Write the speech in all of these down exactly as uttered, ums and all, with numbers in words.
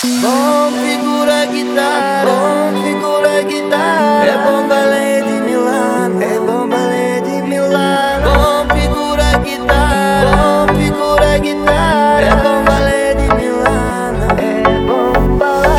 Bom figura guitarra, bom figura guitarra. É bom balé de Milano, é bom balé de Milano. Bom figura guitarra, bom figura guitarra. É bom balé de Milano, é bom balé.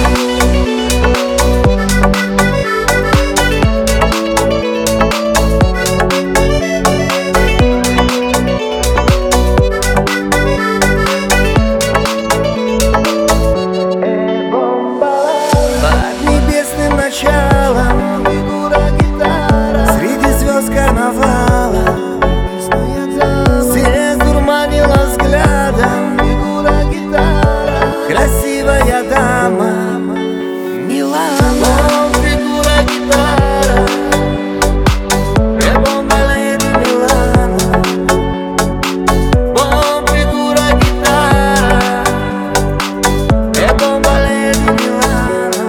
Началом фигура гитара среди звезд карнавала. Всех дурманила взглядом фигура гитара. Красивая дама Милана. Фигура гитара, é bom balé de Milano. Bom figura guitarra, é bom balé de Milano.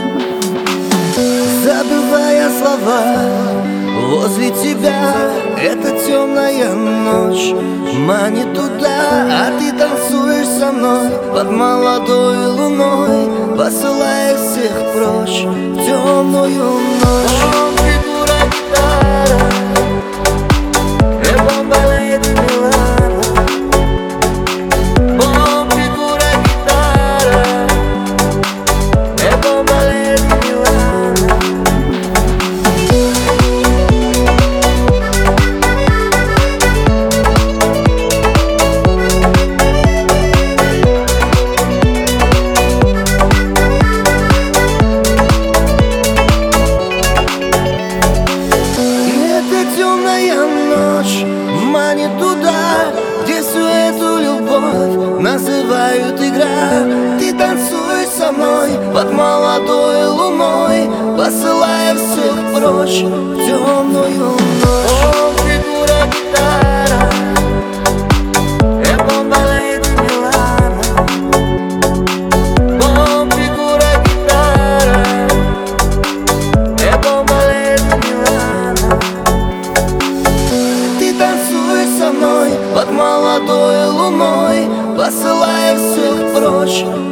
Забывая слова возле тебя, эта темная ночь манит туда, а ты танцуешь со мной под молодой луной, посылая всех прочь в темную ночь. Бом фигура гитара, é bom balé de Milano. Bom figura guitarra, é bom balé de Milano. Ночь манит туда, где всю эту любовь называют игра. Ты танцуешь со мной под молодой луной, посылая всех прочь в темную ночь. Бом фигура гитара, é bom balé de Milano. Bom figura guitarra, é bom balé de Milano. Танцуй со мной под молодой луной, посылая всех прочь